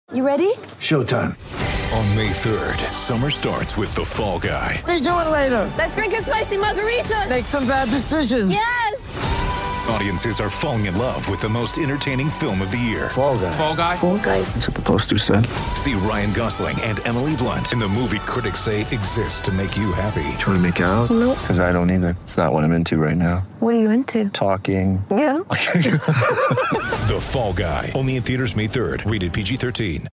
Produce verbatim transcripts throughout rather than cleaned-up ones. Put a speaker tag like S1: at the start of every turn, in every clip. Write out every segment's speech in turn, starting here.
S1: You ready?
S2: Showtime.
S3: On May third, summer starts with The Fall Guy.
S2: Let's do it later.
S1: Let's drink a spicy margarita.
S2: Make some bad decisions.
S1: Yes!
S3: Audiences are falling in love with the most entertaining film of the year.
S2: Fall Guy.
S3: Fall Guy?
S1: Fall Guy.
S2: That's what the poster said.
S3: See Ryan Gosling and Emily Blunt in the movie critics say exists to make you happy.
S2: Trying to make it out?
S1: Nope.
S2: Because I don't either. It's not what I'm into right now.
S1: What are you into?
S2: Talking.
S1: Yeah.
S3: The Fall Guy. Only in theaters May third. Rated P G thirteen.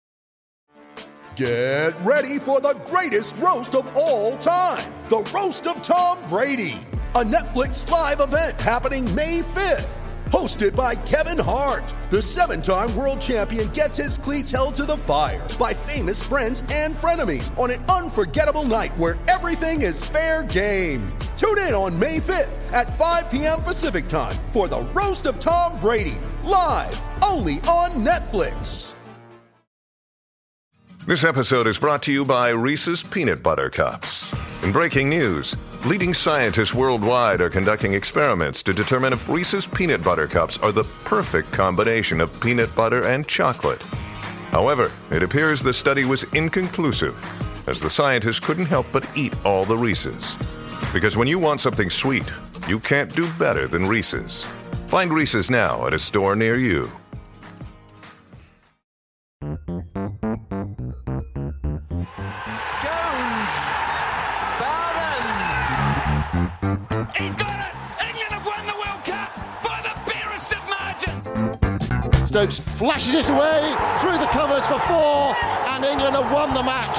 S4: Get ready for the greatest roast of all time. The Roast of Tom Brady. A Netflix live event happening May fifth. Hosted by Kevin Hart. The seven-time world champion gets his cleats held to the fire by famous friends and frenemies on an unforgettable night where everything is fair game. Tune in on May fifth at five p.m. Pacific time for the Roast of Tom Brady. Live only on Netflix.
S5: This episode is brought to you by Reese's Peanut Butter Cups. In breaking news, leading scientists worldwide are conducting experiments to determine if Reese's Peanut Butter Cups are the perfect combination of peanut butter and chocolate. However, it appears the study was inconclusive, as the scientists couldn't help but eat all the Reese's. Because when you want something sweet, you can't do better than Reese's. Find Reese's now at a store near you.
S6: He's got it! England have won the World Cup by the barest of margins!
S7: Stokes flashes it away through the covers for four, and England have won the match.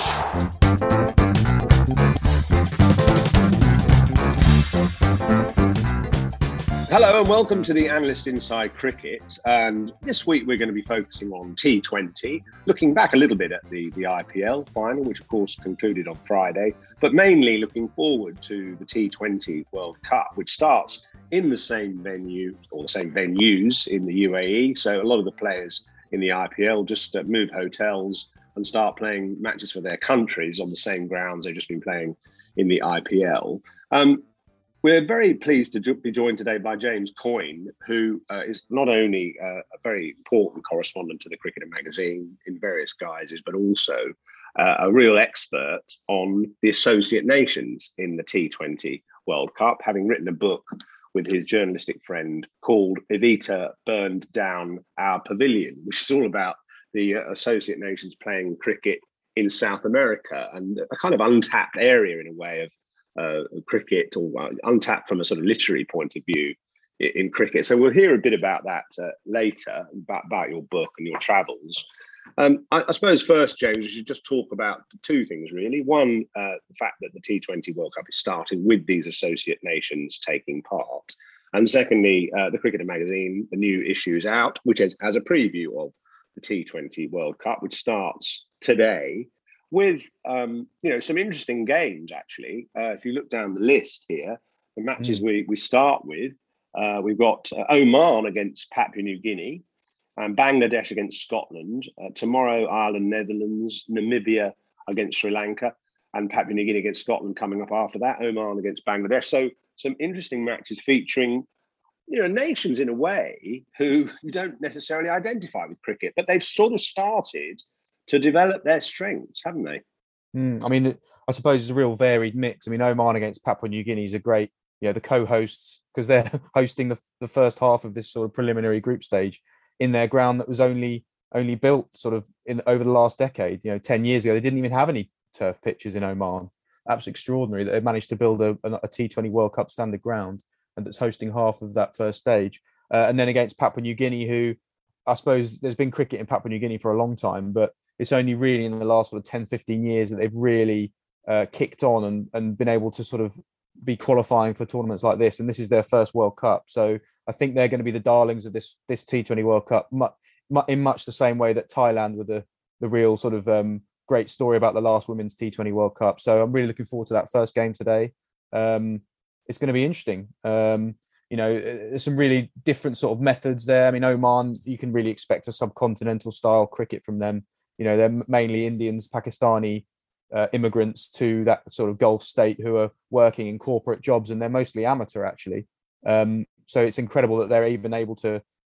S8: Hello and welcome to the Analyst Inside Cricket. And this week we're going to be focusing on T twenty, looking back a little bit at the, the I P L final, which of course concluded on Friday, but mainly looking forward to the T twenty World Cup, which starts in the same venue or the same venues in the U A E. So a lot of the players in the I P L just uh, move hotels and start playing matches for their countries on the same grounds they've just been playing in the I P L. Um, We're very pleased to be joined today by James Coyne, who uh, is not only uh, a very important correspondent to the Cricketer magazine in various guises, but also uh, a real expert on the associate nations in the T twenty World Cup, having written a book with his journalistic friend called Evita Burned Down Our Pavilion, which is all about the uh, associate nations playing cricket in South America and a kind of untapped area in a way of Uh, cricket, or uh, untapped from a sort of literary point of view in, in cricket. So we'll hear a bit about that uh, later, about, about your book and your travels. Um, I, I suppose first, James, we should just talk about two things, really. One, uh, the fact that the T twenty World Cup is starting with these associate nations taking part. And secondly, uh, the Cricketer magazine, the new issue is out, which has, has a preview of the T twenty World Cup, which starts today, with um, you know, some interesting games, actually. Uh, if you look down the list here, the matches mm. we, we start with, uh, we've got uh, Oman against Papua New Guinea and Bangladesh against Scotland. Uh, tomorrow, Ireland, Netherlands, Namibia against Sri Lanka, and Papua New Guinea against Scotland coming up after that, Oman against Bangladesh. So some interesting matches featuring, you know, nations in a way who you don't necessarily identify with cricket, but they've sort of started to develop their strengths, haven't they?
S9: Mm, I mean, I suppose it's a real varied mix. I mean, Oman against Papua New Guinea is a great, you know, the co-hosts, because they're hosting the, the first half of this sort of preliminary group stage in their ground that was only only built sort of in over the last decade. You know, ten years ago, they didn't even have any turf pitches in Oman. Absolutely extraordinary that they've managed to build a, a T twenty World Cup standard ground and that's hosting half of that first stage. Uh, and then against Papua New Guinea, who I suppose there's been cricket in Papua New Guinea for a long time, but it's only really in the last sort of ten, fifteen years that they've really uh, kicked on and, and been able to sort of be qualifying for tournaments like this. And this is their first World Cup. So I think they're going to be the darlings of this this T twenty World Cup mu- mu- in much the same way that Thailand were the, the real sort of um, great story about the last Women's T twenty World Cup. So I'm really looking forward to that first game today. Um, it's going to be interesting. Um, you know, there's some really different sort of methods there. I mean, Oman, you can really expect a subcontinental style cricket from them. You know, they're mainly Indians, Pakistani uh, immigrants to that sort of Gulf state who are working in corporate jobs, and they're mostly amateur, actually. Um, so it's incredible that they're even able to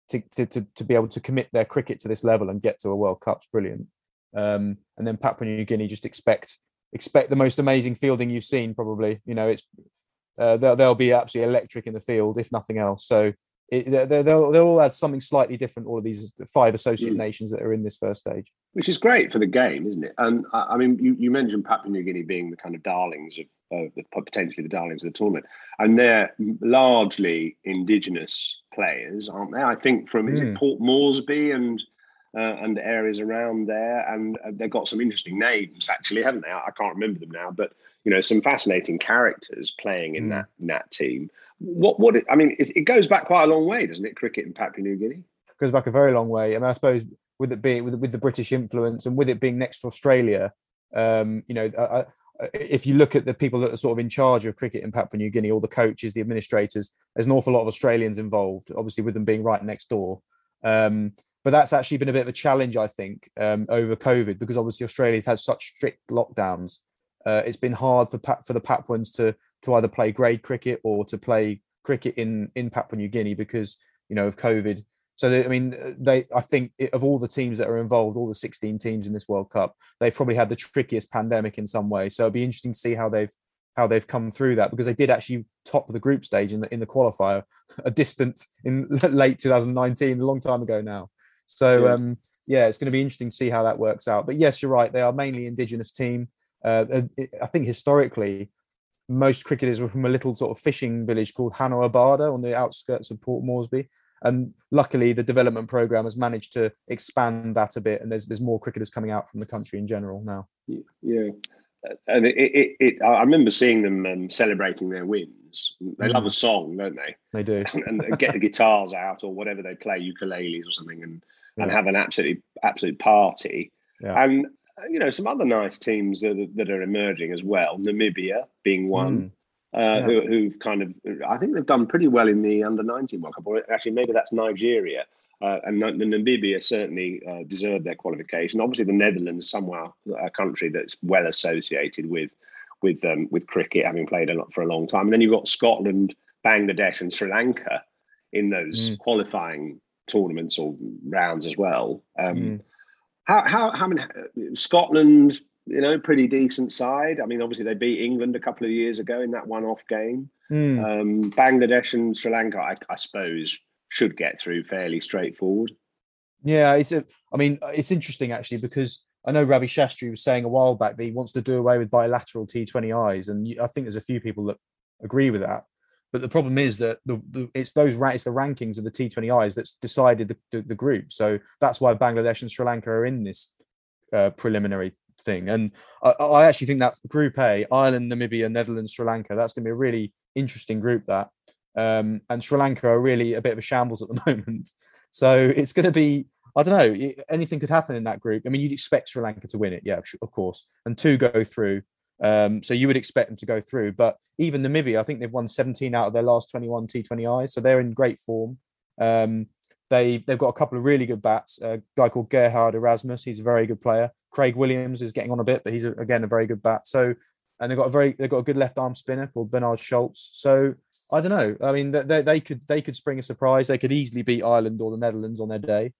S9: to, to to to be able to commit their cricket to this level and get to a World Cup's brilliant. Um, and then Papua New Guinea, just expect expect the most amazing fielding you've seen. Probably, you know, it's uh, they'll, they'll be absolutely electric in the field, if nothing else. So it, they'll they'll all add something slightly different. All of these five associate mm. nations that are in this first stage,
S8: which is great for the game, isn't it? And I mean, you, you mentioned Papua New Guinea being the kind of darlings of, of the, potentially the darlings of the tournament, and they're largely indigenous players, aren't they? I think from mm. is it Port Moresby and uh, and areas around there, and uh, they've got some interesting names actually, haven't they? I, I can't remember them now, but you know, some fascinating characters playing in mm. that in that team. What what it, I mean, it, it goes back quite a long way, doesn't it? Cricket in Papua New Guinea
S9: goes back a very long way. I mean, I suppose with it being with, with the British influence and with it being next to Australia, um, you know, I, if you look at the people that are sort of in charge of cricket in Papua New Guinea, all the coaches, the administrators, there's an awful lot of Australians involved, obviously with them being right next door. Um, but that's actually been a bit of a challenge, I think, um, over COVID, because obviously Australia's had such strict lockdowns. Uh, it's been hard for Pap- for the Papuans to to either play grade cricket or to play cricket in, in Papua New Guinea because, you know, of COVID. So, they, I mean, they. I think of all the teams that are involved, all the sixteen teams in this World Cup, they've probably had the trickiest pandemic in some way. So it'll be interesting to see how they've how they've come through that, because they did actually top the group stage in the in the qualifier, a distant in late twenty nineteen, a long time ago now. So yeah, um, yeah it's going to be interesting to see how that works out. But yes, you're right; they are mainly indigenous team. Uh, I think historically, most cricketers were from a little sort of fishing village called Hanoa Barda on the outskirts of Port Moresby. And luckily, the development program has managed to expand that a bit, and there's there's more cricketers coming out from the country in general now.
S8: Yeah, and it, it, it I remember seeing them um, celebrating their wins. They mm. love a song, don't they?
S9: They do,
S8: and, and get the guitars out or whatever they play, ukuleles or something, and yeah. and have an absolutely absolute party. Yeah. And you know, some other nice teams that that are emerging as well. Namibia being one. Mm. Uh, yeah. who, who've kind of, I think they've done pretty well in the under nineteen World Cup, or actually maybe that's Nigeria. Uh, and the Namibia certainly uh, deserved their qualification. Obviously, the Netherlands, somewhere a country that's well associated with with um, with cricket, having played a lot for a long time. And then you've got Scotland, Bangladesh, and Sri Lanka in those mm. qualifying tournaments or rounds as well. Um, mm. How how how many Scotland? You know, pretty decent side. I mean, obviously they beat England a couple of years ago in that one-off game. Mm. Um, Bangladesh and Sri Lanka, I, I suppose, should get through fairly straightforward.
S9: Yeah, it's a. I mean, it's interesting actually, because I know Ravi Shastri was saying a while back that he wants to do away with bilateral T twenty Is, and I think there's a few people that agree with that. But the problem is that the, the it's those it's the rankings of the T twenty Is that's decided the, the, the group. So that's why Bangladesh and Sri Lanka are in this uh, preliminary thing. And I, I actually think that Group A, Ireland, Namibia, Netherlands, Sri Lanka, that's going to be a really interesting group. That um, and Sri Lanka are really a bit of a shambles at the moment. So it's going to be, I don't know, anything could happen in that group. I mean, you'd expect Sri Lanka to win it, yeah, of course, and two go through. Um, so you would expect them to go through. But even Namibia, I think they've won seventeen out of their last twenty-one T twenty Is, so they're in great form. Um, they they've got a couple of really good bats. A guy called Gerhard Erasmus, he's a very good player. Craig Williams is getting on a bit, but he's a, again a very good bat. So, and they've got a very they've got a good left arm spinner called Bernard Schultz. So I don't know. I mean, they they could they could spring a surprise. They could easily beat Ireland or the Netherlands on their day.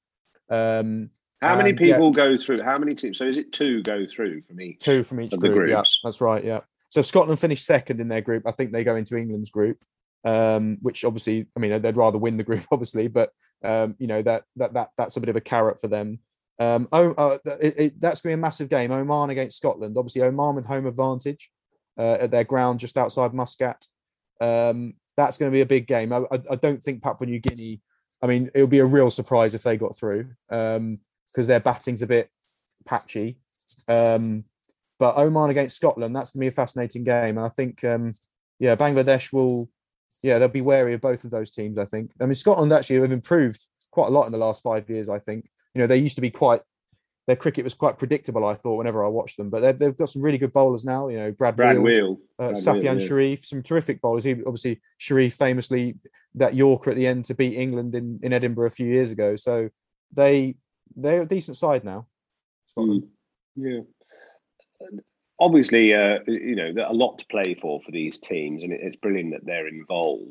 S9: Um,
S8: How many people yeah. go through? How many teams? So is it two go through from each?
S9: Two from each
S8: of
S9: group.
S8: The groups?
S9: Yeah, that's right. Yeah. So Scotland finished second in their group. I think they go into England's group, um, which obviously, I mean, they'd rather win the group, obviously, but um, you know that that that that's a bit of a carrot for them. Um, oh, uh, it, it, that's going to be a massive game. Oman against Scotland. Obviously, Oman with home advantage uh, at their ground just outside Muscat. Um, that's going to be a big game. I, I, I don't think Papua New Guinea. I mean, it would be a real surprise if they got through. Um, because their batting's a bit patchy. Um, but Oman against Scotland, that's going to be a fascinating game. And I think, um, yeah, Bangladesh will, yeah, they'll be wary of both of those teams, I think. I mean, Scotland actually have improved quite a lot in the last five years, I think. You know, they used to be quite, their cricket was quite predictable, I thought, whenever I watched them. But they've, they've got some really good bowlers now, you know, Brad,
S8: Brad
S9: Wheel,
S8: Wheel.
S9: Uh,
S8: Brad
S9: Safyan
S8: Wheel, yeah.
S9: Sharif, some terrific bowlers. He, obviously, Sharif famously, that Yorker at the end to beat England in, in Edinburgh a few years ago. So they... they're a decent side now.
S8: Mm, yeah. Obviously, uh, you know, there's a lot to play for for these teams, and it's brilliant that they're involved.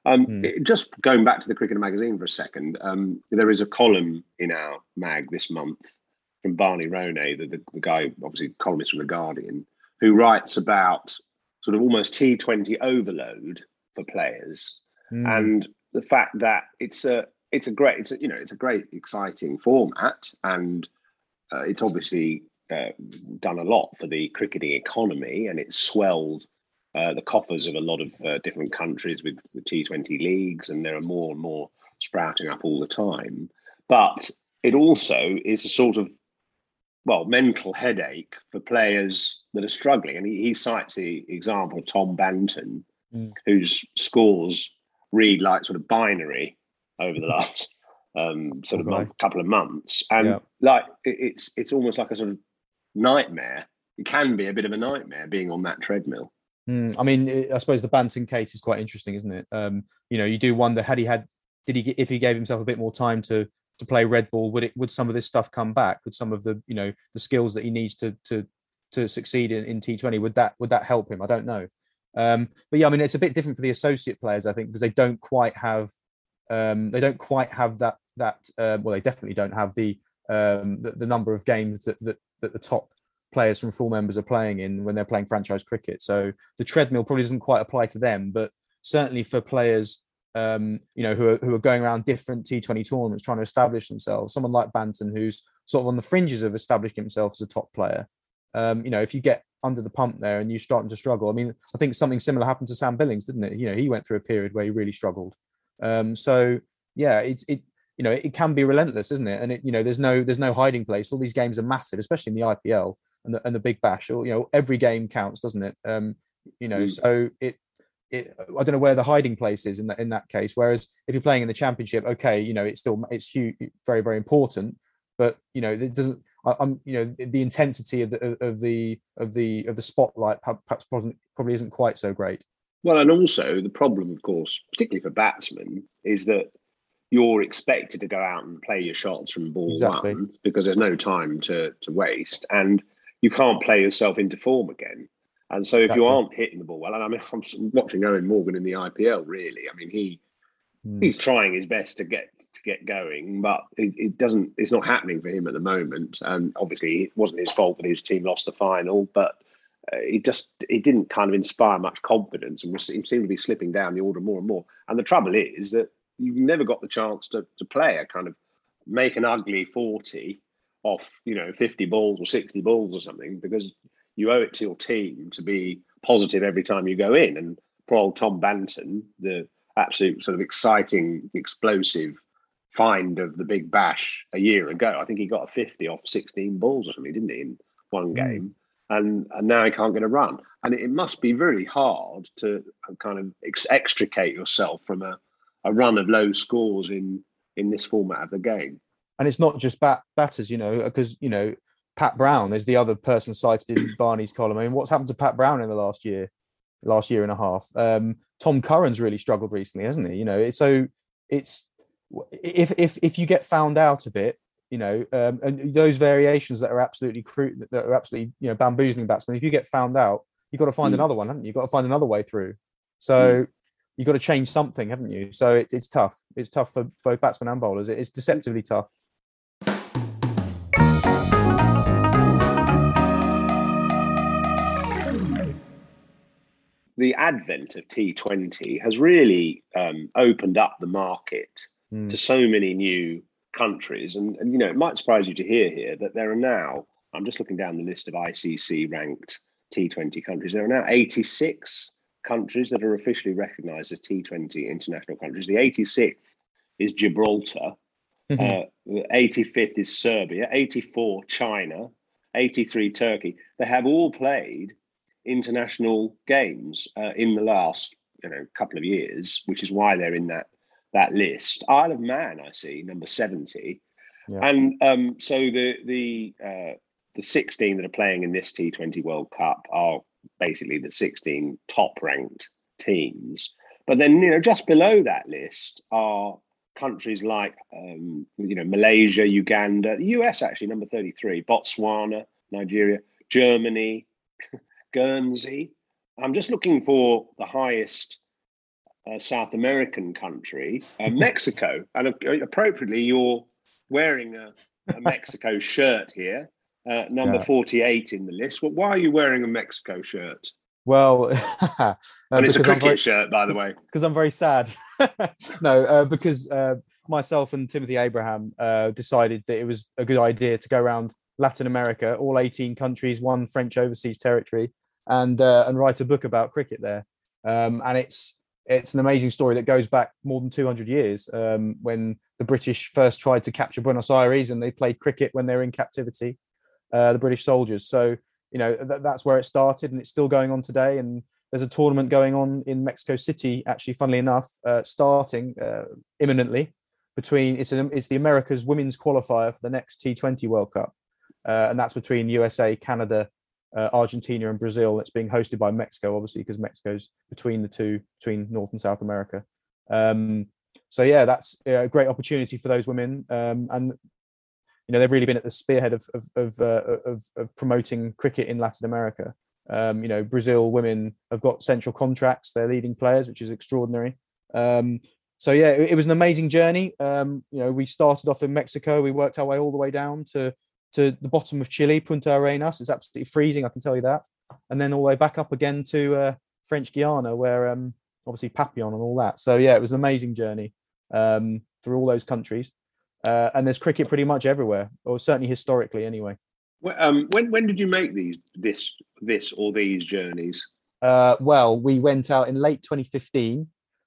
S8: Um,
S9: Mm.
S8: it- just going back to the Cricketer magazine for a second, um, there is a column in our mag this month from Barney Ronay, the, the, the guy, obviously columnist from The Guardian, who writes about sort of almost T twenty overload for players,
S9: Mm.
S8: and the fact that it's a it's a great it's a, you know it's a great exciting format, and uh, it's obviously uh, done a lot for the cricketing economy, and it's swelled uh, the coffers of a lot of uh, different countries with the T twenty leagues, and there are more and more sprouting up all the time. But it also is a sort of well, mental headache for players that are struggling. And he, he cites the example of Tom Banton,
S9: Mm.
S8: whose scores read like sort of binary over the last um, sort of
S9: Okay.
S8: month, couple of months. And
S9: Yeah.
S8: like it, it's it's almost like a sort of nightmare. It can be a bit of a nightmare being on that treadmill.
S9: Mm. I mean, it- I suppose the Banton case is quite interesting, isn't it? Um, you know, you do wonder, had he had, did he, get- if he gave himself a bit more time to to play red ball, would it, would some of this stuff come back? Would some of the, you know, the skills that he needs to to to succeed in, in T twenty, would that would that help him? I don't know. Um, but yeah, I mean, it's a bit different for the associate players, I think, because they don't quite have, um, they don't quite have that that. Uh, well, they definitely don't have the um, the, the number of games that, that that the top players from full members are playing in when they're playing franchise cricket. So the treadmill probably doesn't quite apply to them, but certainly for players, um, you know, who are who are going around different T twenty tournaments trying to establish themselves. Someone like Banton, who's sort of on the fringes of establishing himself as a top player. Um, you know, if you get under the pump there and you're starting to struggle, I mean, I think something similar happened to Sam Billings, didn't it? You know, he went through a period where he really struggled. Um, so yeah, it's it. You know, it can be relentless, isn't it? And it, you know, there's no there's no hiding place. All these games are massive, especially in the I P L and the and the Big Bash. Or, you know, every game counts, doesn't it? Um, you know,
S8: Mm.
S9: so it it I don't know where the hiding place is in that in that case. Whereas if you're playing in the Championship, okay, you know, it's still it's huge, very very important. But you know, it doesn't. I, I'm you know the intensity of the of the of the of the spotlight perhaps wasn't probably isn't quite so great.
S8: Well, and also the problem, of course, particularly for batsmen, is that you're expected to go out and play your shots from ball
S9: Exactly.
S8: one because there's no time to to waste, and you can't play yourself into form again. And so if
S9: Exactly.
S8: you aren't hitting the ball well, and I mean, I'm watching Owen Morgan in the I P L. Really, I mean, he
S9: Mm.
S8: he's trying his best to get to get going, but it, it doesn't. It's not happening for him at the moment. And obviously, it wasn't his fault that his team lost the final, but uh, it just it didn't kind of inspire much confidence, and he seemed to be slipping down the order more and more. And the trouble is that you've never got the chance to to play a kind of make an ugly forty off, you know, fifty balls or sixty balls or something, because you owe it to your team to be positive every time you go in. And poor old Tom Banton, the absolute sort of exciting, explosive find of the Big Bash a year ago, I think he got a fifty off sixteen balls or something, didn't he, in one game? Mm. And, and now he can't get a run. And it, it must be really hard to kind of ex- extricate yourself from a, a run of low scores in, in this format of the game.
S9: And it's not just bat batters, you know, because, you know, Pat Brown is the other person cited in Barney's column. I mean, what's happened to Pat Brown in the last year, last year and a half? Um, Tom Curran's really struggled recently, hasn't he? You know, it's so it's if if if you get found out a bit, you know, um, and those variations that are absolutely crude, that are absolutely, you know, bamboozling batsmen. If you get found out, you've got to find mm. another one, haven't you? You've got to find another way through. So mm. you've got to change something, haven't you? So it's it's tough. It's tough for both batsmen and bowlers. It's deceptively tough.
S8: The advent of T twenty has really um, opened up the market mm. to so many new countries. And, and, you know, it might surprise you to hear here that there are now, I'm just looking down the list of I C C ranked T twenty countries. There are now eighty-six countries that are officially recognised as T twenty international countries. The eighty-sixth is Gibraltar. Mm-hmm. uh, the eighty-fifth is Serbia. eighty-four, China. eighty-three, Turkey. They have all played international games uh, in the last, you know, couple of years, which is why they're in that that list. Isle of Man, I see, number seventy, yeah. and um, so the the uh, the sixteen that are playing in this T twenty World Cup are basically the sixteen top ranked teams. But then, you know, just below that list are countries like um, you know, Malaysia, Uganda, the U S actually number thirty-three, Botswana, Nigeria, Germany, Guernsey. I'm just looking for the highest uh, South American country, uh, Mexico. And uh, appropriately, you're wearing a, a Mexico shirt here, uh, number yeah. forty-eight in the list. Well, why are you wearing a Mexico shirt?
S9: Well, uh,
S8: and it's a cricket
S9: very,
S8: shirt, by the way.
S9: Because I'm very sad. no, uh, because uh, myself and Timothy Abraham uh, decided that it was a good idea to go around Latin America, all eighteen countries, one French overseas territory, and uh, and write a book about cricket there. Um, and it's it's an amazing story that goes back more than two hundred years, um, when the British first tried to capture Buenos Aires, and they played cricket when they were in captivity, uh, the British soldiers. So, you know, th- that's where it started, and it's still going on today. And there's a tournament going on in Mexico City, actually, funnily enough, uh, starting uh, imminently. Between it's an, it's the America's women's qualifier for the next T twenty World Cup, uh, and that's between U S A, Canada, uh, Argentina, and Brazil. It's being hosted by Mexico, obviously, because Mexico's between the two, between North and South America. Um, so yeah, that's a great opportunity for those women, um, and you know they've really been at the spearhead of of of, uh, of, of promoting cricket in Latin America. Um, you know, Brazil women have got central contracts; they're leading players, which is extraordinary. Um, So yeah, it, it was an amazing journey. Um, you know, we started off in Mexico. We worked our way all the way down to to the bottom of Chile, Punta Arenas. It's absolutely freezing, I can tell you that. And then all the way back up again to uh, French Guiana, where um, obviously Papillon and all that. So yeah, it was an amazing journey um, through all those countries. Uh, and there's cricket pretty much everywhere, or certainly historically, anyway.
S8: Well, um, when when did you make these this this or these journeys?
S9: Uh, well, we went out in late twenty fifteen.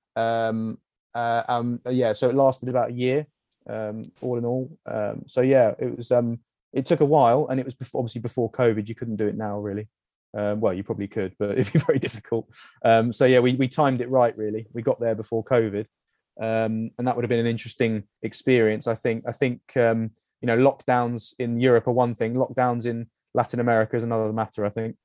S9: Um, Uh, um, yeah, so it lasted about a year, um, all in all. Um, so yeah, it was. Um, it took a while, and it was before, obviously before COVID. You couldn't do it now, really. Um, well, you probably could, but it'd be very difficult. Um, so yeah, we we timed it right. Really, we got there before COVID, um, and that would have been an interesting experience. I think. I think um, you know, lockdowns in Europe are one thing. Lockdowns in Latin America is another matter, I think.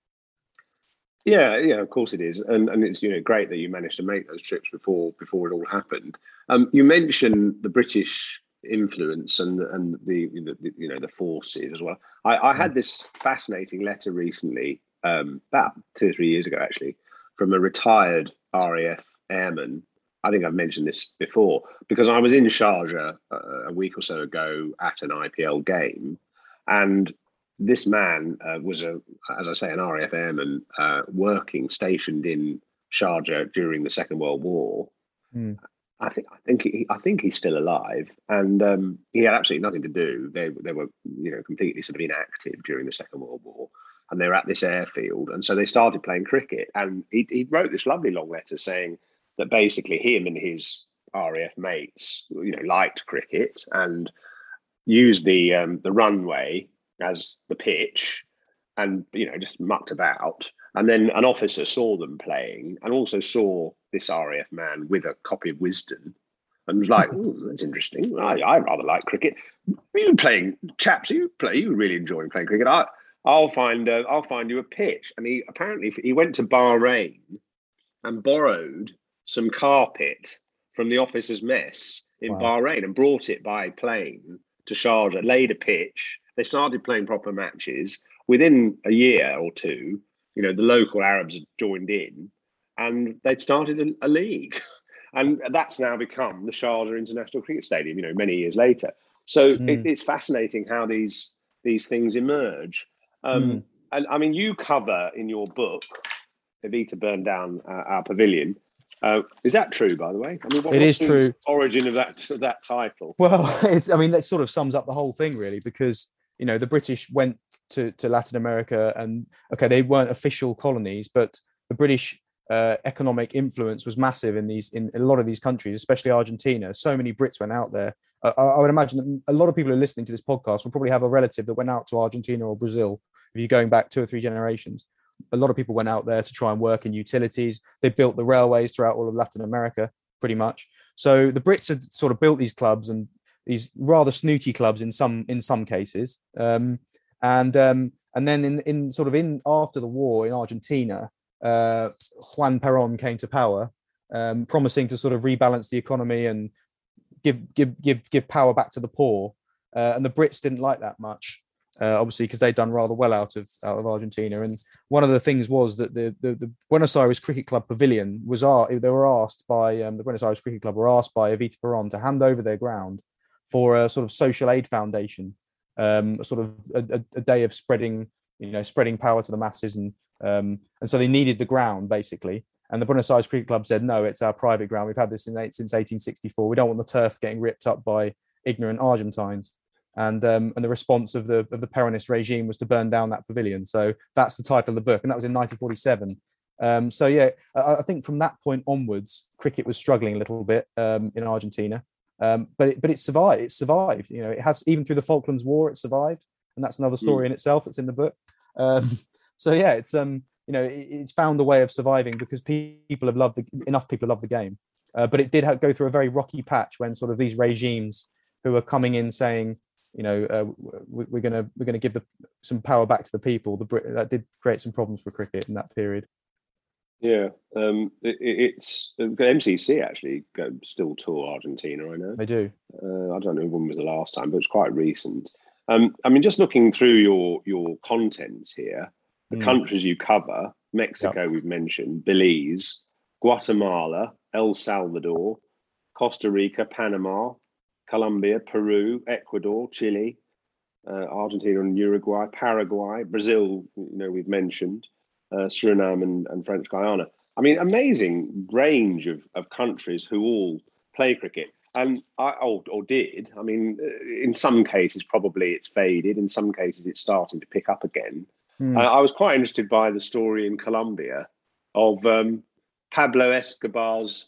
S8: Yeah, yeah, of course it is, and and it's you know great that you managed to make those trips before before it all happened. Um, you mentioned the British influence and and the, the, the you know the forces as well. I, I had this fascinating letter recently, um, about two or three years ago actually, from a retired R A F airman. I think I've mentioned this before because I was in Sharjah uh, a week or so ago at an I P L game, and this man uh, was, a, as I say, an R A F airman uh, working, stationed in Sharjah during the Second World War. Mm. I think, I think, he, I think he's still alive, and um, he had absolutely nothing to do. They, they were, you know, completely sort of inactive during the Second World War, and they were at this airfield, and so they started playing cricket. And he, he wrote this lovely long letter saying that basically him and his R A F mates, you know, liked cricket and used the um, the runway as the pitch, and you know just mucked about. And then an officer saw them playing and also saw this R A F man with a copy of Wisden and was like, "Ooh, that's interesting. I, I rather like cricket. You playing chaps? You play? You really enjoying playing cricket? I, I'll find uh, I'll find you a pitch." And he apparently he went to Bahrain and borrowed some carpet from the officers' mess in wow. Bahrain and brought it by plane to Sharjah, laid a pitch. They started playing proper matches. Within a year or two, you know, the local Arabs had joined in and they'd started a, a league. And that's now become the Sharjah International Cricket Stadium, you know, many years later. So mm. it, it's fascinating how these these things emerge. Um, mm. And I mean, you cover in your book, Evita Burned Down uh, Our Pavilion. Uh, is that true, by the way? I mean, what,
S9: it is true.
S8: Origin of that that title?
S9: Well, it's, I mean, that sort of sums up the whole thing, really, because you know the British went to, to Latin America, and okay, they weren't official colonies, but the British uh, economic influence was massive in these in a lot of these countries, especially Argentina. So many Brits went out there. Uh, I, I would imagine that a lot of people who are listening to this podcast will probably have a relative that went out to Argentina or Brazil. If you're going back two or three generations. A lot of people went out there to try and work in utilities. They built the railways throughout all of Latin America, pretty much. So the Brits had sort of built these clubs, and these rather snooty clubs in some in some cases. Um, and um, and then in, in sort of in after the war in Argentina, uh, Juan Perón came to power, um, promising to sort of rebalance the economy and give give give give power back to the poor. Uh, and the Brits didn't like that much. uh, obviously because they'd done rather well out of out of Argentina. And one of the things was that the the, the Buenos Aires Cricket Club pavilion was they were asked by um, the Buenos Aires Cricket Club were asked by Evita Peron to hand over their ground for a sort of social aid foundation, um, sort of a, a day of spreading you know spreading power to the masses, and um, and so they needed the ground basically. And the Buenos Aires Cricket Club said, no, it's our private ground. We've had this in, since eighteen sixty-four. We don't want the turf getting ripped up by ignorant Argentines. And um, and the response of the of the Peronist regime was to burn down that pavilion. So that's the title of the book, and that was in nineteen forty-seven. Um, so yeah, I, I think from that point onwards, cricket was struggling a little bit um, in Argentina, um, but it, but it survived. It survived. You know, it has even through the Falklands War, it survived, and that's another story mm. in itself. It's in the book. Um, so yeah, it's um. You know, it's found a way of surviving because people have loved the, enough people love the game. Uh, but it did have, go through a very rocky patch when sort of these regimes who are coming in saying, you know, uh, we, we're going to we're going to give the, some power back to the people. The Brit, that did create some problems for cricket in that period.
S8: Yeah, um, it, it's M C C actually go, still tour Argentina. I know
S9: they do.
S8: Uh, I don't know when was the last time, but it's quite recent. Um, I mean, just looking through your your contents here. The mm. countries you cover, Mexico, yep. we've mentioned, Belize, Guatemala, El Salvador, Costa Rica, Panama, Colombia, Peru, Ecuador, Chile, uh, Argentina and Uruguay, Paraguay, Brazil, you know, we've mentioned, uh, Suriname and, and French Guiana. I mean, amazing range of, of countries who all play cricket. And I, or, or did. I mean, in some cases, probably it's faded. In some cases, it's starting to pick up again. Mm. Uh, I was quite interested by the story in Colombia of um, Pablo Escobar's,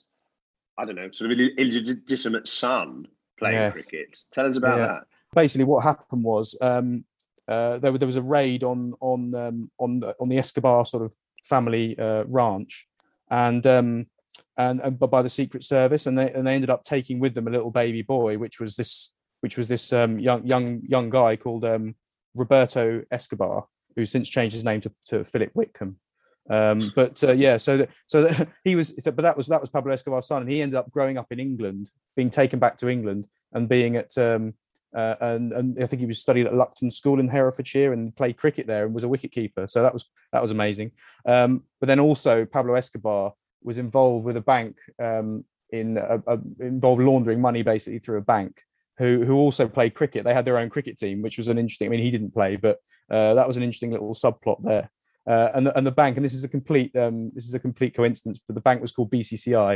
S8: I don't know, sort of illegitimate son playing yes. cricket. Tell us about yeah. that.
S9: Basically, what happened was um, uh, there, there was a raid on on um, on the on the Escobar sort of family uh, ranch, and um, and, and by the Secret Service, and they and they ended up taking with them a little baby boy, which was this which was this um, young young young guy called um, Roberto Escobar, who's since changed his name to, to Philip Whitcomb. Um, but uh, yeah, so that, so that he was, but that was that was Pablo Escobar's son, and he ended up growing up in England, being taken back to England, and being at um, uh, and and I think he was studied at Luckton School in Herefordshire and played cricket there and was a wicketkeeper. So that was that was amazing. Um, but then also Pablo Escobar was involved with a bank um, in a, a, involved laundering money basically through a bank. Who who also played cricket. They had their own cricket team, which was an interesting. I mean, he didn't play, but uh, that was an interesting little subplot there. Uh, and the, and the bank, and this is a complete um, this is a complete coincidence, but the bank was called B C C I.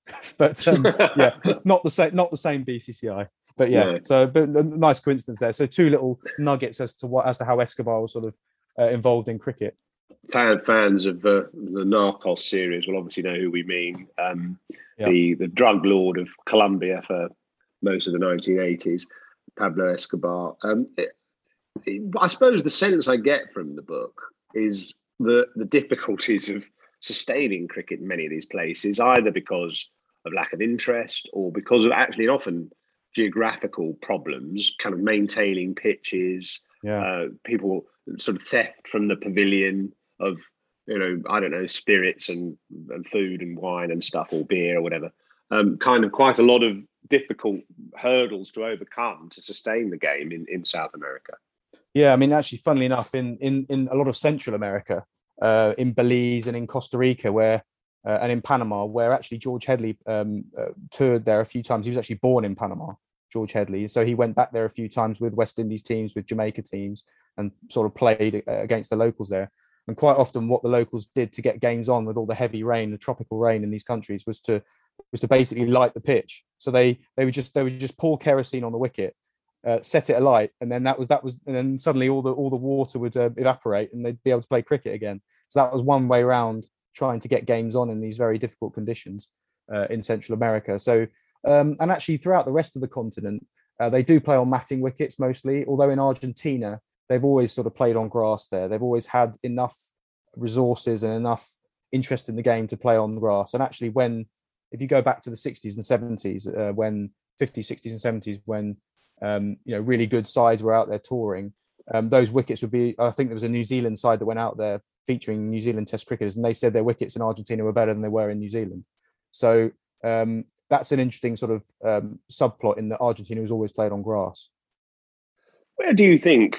S9: but um, yeah, not the same, not the same B C C I. But yeah, no. so but a nice coincidence there. So two little nuggets as to what as to how Escobar was sort of uh, involved in cricket.
S8: Fan, fans of uh, the Narcos series will obviously know who we mean. Um, yep. The the drug lord of Colombia for most of the nineteen eighties, Pablo Escobar. Um, it, it, I suppose the sense I get from the book is the the difficulties of sustaining cricket in many of these places, either because of lack of interest or because of actually often geographical problems, kind of maintaining pitches,
S9: yeah.
S8: uh, people sort of theft from the pavilion of, you know, I don't know, spirits and, and food and wine and stuff, or beer or whatever. Um, kind of quite a lot of difficult hurdles to overcome to sustain the game in, in South America.
S9: Yeah, I mean, actually, funnily enough, in in, in a lot of Central America, uh, in Belize and in Costa Rica, where uh, and in Panama, where actually George Headley um, uh, toured there a few times. He was actually born in Panama, George Headley, so he went back there a few times with West Indies teams, with Jamaica teams, and sort of played uh, against the locals there. And quite often, what the locals did to get games on with all the heavy rain, the tropical rain in these countries, was to was to basically light the pitch. So they they would just they would just pour kerosene on the wicket, uh, set it alight, and then that was that was and then suddenly all the all the water would uh, evaporate, and they'd be able to play cricket again. So that was one way around trying to get games on in these very difficult conditions uh, in Central America. So um, and actually throughout the rest of the continent, uh, they do play on matting wickets mostly. Although in Argentina, they've always sort of played on grass there. They've always had enough resources and enough interest in the game to play on grass. And actually, when if you go back to the sixties and seventies, uh, when fifties, sixties and seventies, when um, you know really good sides were out there touring, um, those wickets would be. I think there was a New Zealand side that went out there featuring New Zealand Test cricketers, and they said their wickets in Argentina were better than they were in New Zealand. So um, that's an interesting sort of um, subplot in that Argentina was always played on grass.
S8: Where do you think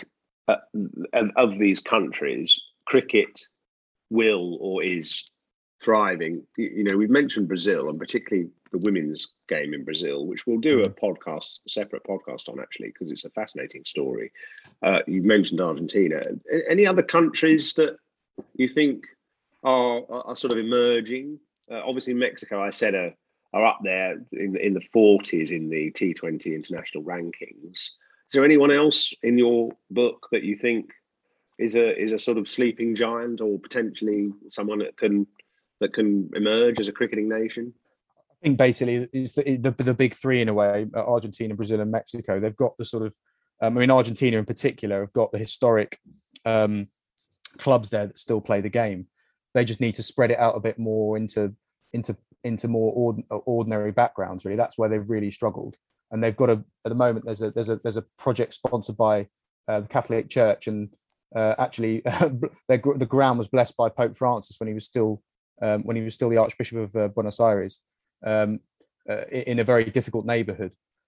S8: uh, of, of these countries, cricket will or is thriving. You, you know, we've mentioned Brazil, and particularly the women's game in Brazil, which we'll do a podcast, a separate podcast on actually, because it's a fascinating story. Uh, you mentioned Argentina. Any other countries that you think are, are sort of emerging? Uh, obviously, Mexico, I said, are, are up there in, in the forties in the T twenty international rankings. Is there anyone else in your book that you think is a is a sort of sleeping giant, or potentially someone that can that can emerge as a cricketing nation?
S9: I think basically it's the, the the big three in a way: Argentina, Brazil, and Mexico. They've got the sort of, um, I mean, Argentina in particular have got the historic um, clubs there that still play the game. They just need to spread it out a bit more into into into more ord- ordinary backgrounds. Really, that's where they've really struggled. And they've got a at the moment there's a there's a there's a project sponsored by uh, the Catholic Church, and uh, actually the ground was blessed by Pope Francis when he was still um, when he was still the Archbishop of uh, Buenos Aires. Um, uh, in a very difficult neighbourhood,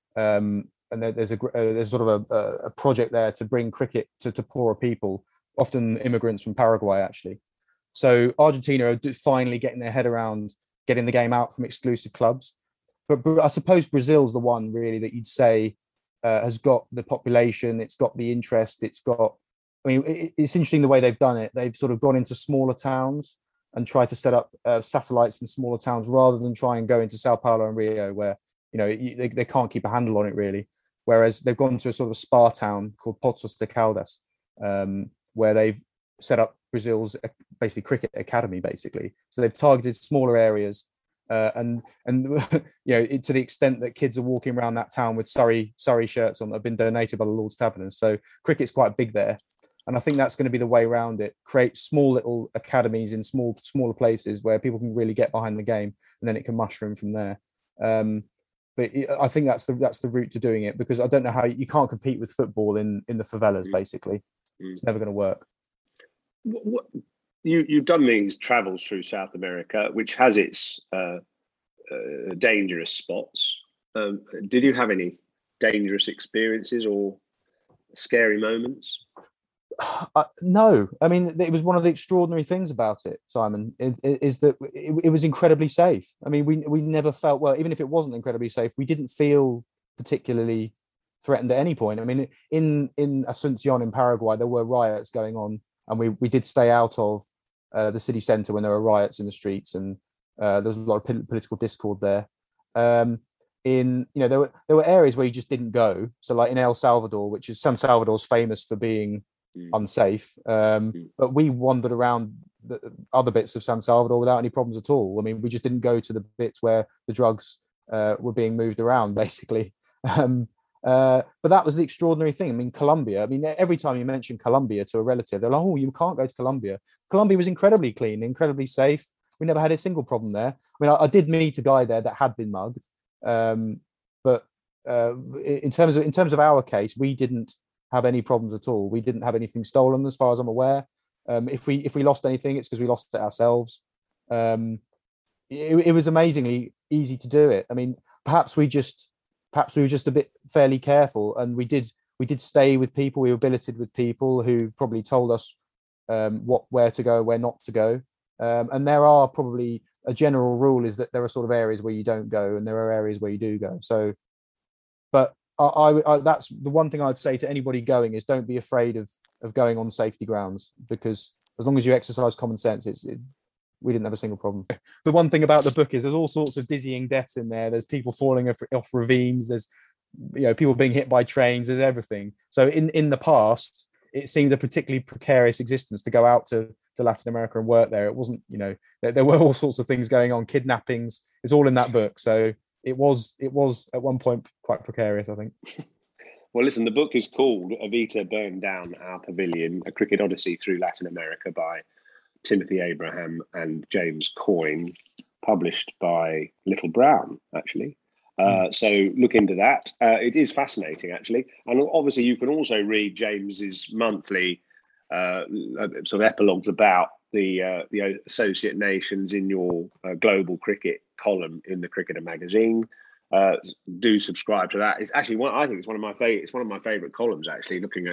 S9: um, and there, there's a uh, there's sort of a, a project there to bring cricket to, to poorer people, often immigrants from Paraguay, actually. So Argentina are finally getting their head around getting the game out from exclusive clubs, but, but I suppose Brazil's the one really that you'd say uh, has got the population, it's got the interest, it's got. I mean, it, it's interesting the way they've done it. They've sort of gone into smaller towns and try to set up uh, satellites in smaller towns rather than try and go into Sao Paulo and Rio, where you know you, they, they can't keep a handle on it really. Whereas they've gone to a sort of spa town called Poços de Caldas, um, where they've set up Brazil's basically cricket academy, basically. So they've targeted smaller areas, uh, and and you know it, to the extent that kids are walking around that town with Surrey Surrey shirts on that have been donated by the Lord's Taverners. So cricket's quite big there. And I think that's going to be the way around it. Create small little academies in small, smaller places where people can really get behind the game, and then it can mushroom from there. Um, but I think that's the that's the route to doing it, because I don't know how you can't compete with football in, in the favelas. Basically, mm. It's never going to work.
S8: What, what, you you've done these travels through South America, which has its uh, uh, dangerous spots. Um, did you have any dangerous experiences or scary moments?
S9: Uh, no, I mean, it was one of the extraordinary things about it, Simon, is, is that it, it was incredibly safe. I mean, we we never felt, well, even if it wasn't incredibly safe, we didn't feel particularly threatened at any point. I mean, in in Asunción in Paraguay, there were riots going on, and we, we did stay out of uh, the city centre when there were riots in the streets, and uh, there was a lot of political discord there. Um, in, you know, there were there were areas where you just didn't go. So like in El Salvador, which is San Salvador's famous for being unsafe, um, but we wandered around the other bits of San Salvador without any problems at all. I mean, we just didn't go to the bits where the drugs uh, were being moved around, basically. Um, uh, but that was the extraordinary thing. I mean, Colombia, I mean, every time you mention Colombia to a relative, they're like, oh, you can't go to Colombia. Colombia was incredibly clean, incredibly safe. We never had a single problem there. I mean, I, I did meet a guy there that had been mugged, um, but uh, in terms of in terms of our case, we didn't have any problems at all. We didn't have anything stolen, as far as I'm aware. Um, if we if we lost anything, it's because we lost it ourselves. Um, it, it was amazingly easy to do it. I mean, perhaps we just perhaps we were just a bit fairly careful, and we did we did stay with people. We were billeted with people who probably told us um, what where to go, where not to go. Um, and there are probably a general rule is that there are sort of areas where you don't go, and there are areas where you do go. So, but I, I, I, that's the one thing I'd say to anybody going is don't be afraid of of going on safety grounds, because as long as you exercise common sense, it's it, we didn't have a single problem. The one thing about the book is there's all sorts of dizzying deaths in there. There's people falling off, off ravines. There's you know people being hit by trains. There's everything. So in in the past, it seemed a particularly precarious existence to go out to to Latin America and work there. It wasn't you know there, there were all sorts of things going on, kidnappings. It's all in that book. So. It was it was at one point quite precarious, I think.
S8: Well, listen, the book is called Evita Burned Down Our Pavilion, A Cricket Odyssey Through Latin America by Timothy Abraham and James Coyne, published by Little Brown, actually. Uh, mm. So look into that. Uh, it is fascinating, actually. And obviously you can also read James's monthly uh, sort of epilogues about the uh, the associate nations in your uh, global cricket column in the Cricketer magazine. Uh, do subscribe to that. It's actually one. I think it's one of my favorite. It's one of my favorite columns. Actually, looking at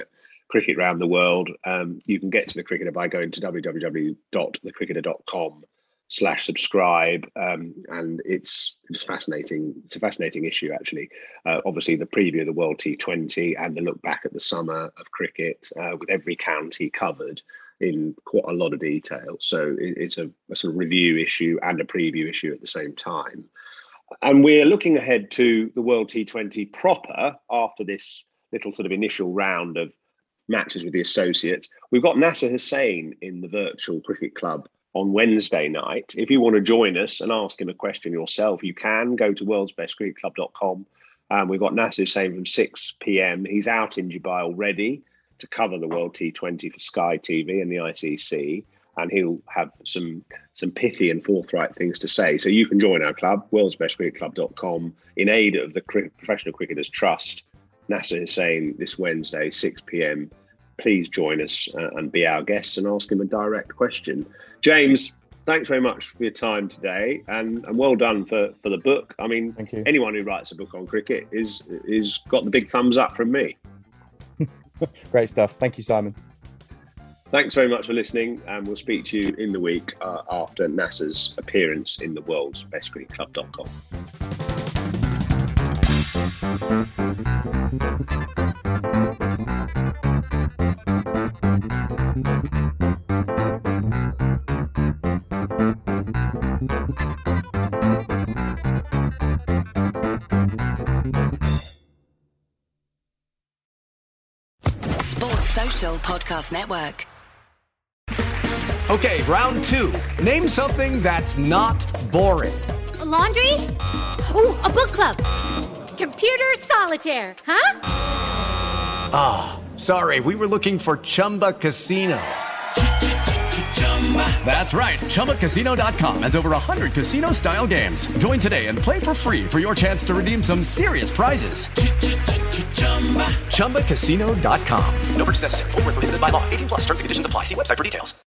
S8: cricket around the world. Um, you can get to The Cricketer by going to w w w dot the cricketer dot com slash subscribe. Um, and it's it's fascinating. It's a fascinating issue, actually. Uh, obviously, the preview of the World T twenty and the look back at the summer of cricket uh, with every county covered in quite a lot of detail. So it, it's a, a sort of review issue and a preview issue at the same time. And we're looking ahead to the World T twenty proper after this little sort of initial round of matches with the associates. We've got Nasser Hussain in the virtual cricket club on Wednesday night. If you want to join us and ask him a question yourself, you can go to worlds best cricket club dot com. Um, we've got Nasser Hussain from six p.m. He's out in Dubai already to cover the World T twenty for Sky T V and the I C C. And he'll have some some pithy and forthright things to say. So you can join our club, worlds best cricket club dot com, in aid of the Professional Cricketers Trust. Nasser Hussain this Wednesday, six p.m. Please join us uh, and be our guest and ask him a direct question. James, thanks very much for your time today, and, and well done for, for the book. I mean,
S9: Thank you.
S8: Anyone who writes a book on cricket is is got the big thumbs up from me.
S9: Great stuff. Thank you, Simon.
S8: Thanks very much for listening, and we'll speak to you in the week uh, after Nasser's appearance in the worlds best cricket club dot com.
S10: Sports Social Podcast Network.
S11: Okay, round two. Name something that's not boring.
S12: A laundry? Ooh, a book club. Computer solitaire, huh?
S11: Ah, oh, sorry, we were looking for Chumba Casino. That's right, chumba casino dot com has over one hundred casino-style games. Join today and play for free for your chance to redeem some serious prizes. chumba casino dot com.
S13: No purchase necessary. Void where prohibited by law. eighteen plus terms and conditions apply. See website for details.